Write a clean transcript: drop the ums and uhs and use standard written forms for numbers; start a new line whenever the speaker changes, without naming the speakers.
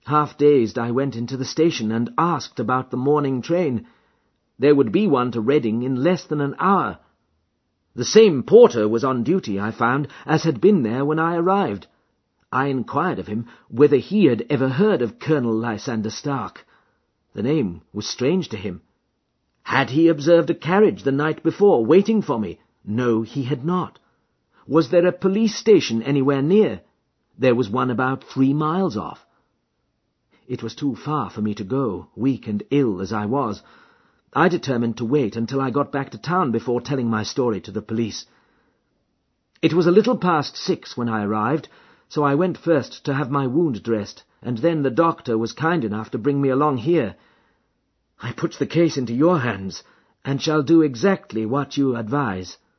Half dazed, I went into the station and asked about the morning train. There would be one to Reading in less than an hour. The same porter was on duty, I found, as had been there when I arrived. I inquired of him whether he had ever heard of Colonel Lysander Stark. The name was strange to him. Had he observed a carriage the night before waiting for me? No, he had not. Was there a police station anywhere near? There was one about 3 miles off. It was too far for me to go, weak and ill as I was. I determined to wait until I got back to town before telling my story to the police. It was a little past 6 when I arrived, so I went first to have my wound dressed, and then the doctor was kind enough to bring me along here. I put the case into your hands, and shall do exactly what you advise.